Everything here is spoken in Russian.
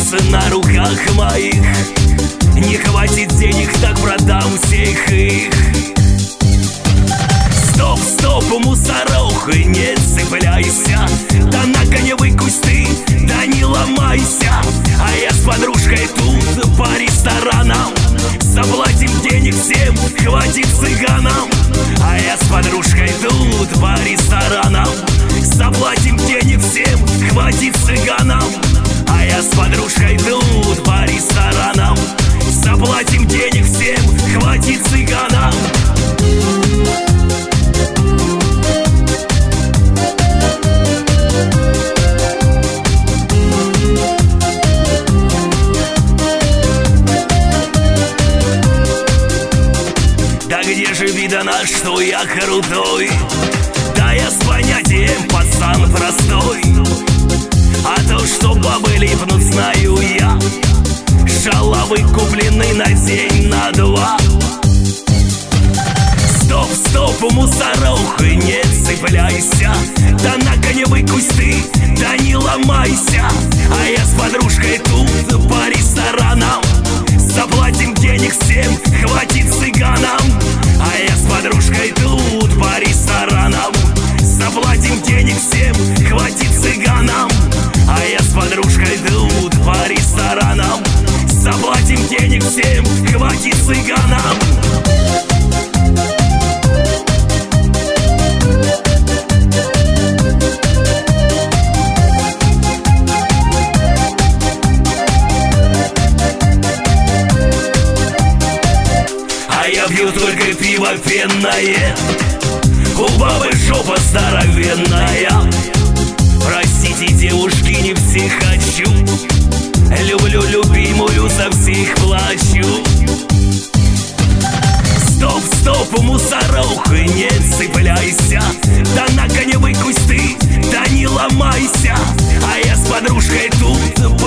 волосы на руках моих. Не хватит денег, так продам всех их. Стоп, стоп, мусорок, не цепляйся, да на коневые кусты, да не ломайся. А я с подружкой тут по ресторанам, заплатим денег всем, хватит цыганам. А я с подружкой тут по ресторанам, заплатим денег всем, хватит цыганам. А я с подружкой тут по ресторанам, заплатим денег всем, хватит цыганам. Да где же видано, что я крутой? Да я с понятием пацан простой. А то, что бабы липнут, знаю я. Шалавы куплены на день, на два. Стоп, стоп, мусорок, не цепляйся, да на коневые кусты, да не ломайся. А я с подружкой тут по ресторанам, заплатим денег всем, хватит цыганам. А я с подружкой тут по ресторанам, заплатим денег всем, хватит цыганам. А я с подружкой тут по ресторанам, заплатим денег всем, хватит цыганам. Я пью только пиво пенное, у бабы жопа здоровенная. Простите, девушки, не всех хочу, люблю любимую, за всех плачу. Стоп, стоп, мусорок, не цепляйся, да на коневые кусты, да не ломайся. А я с подружкой тут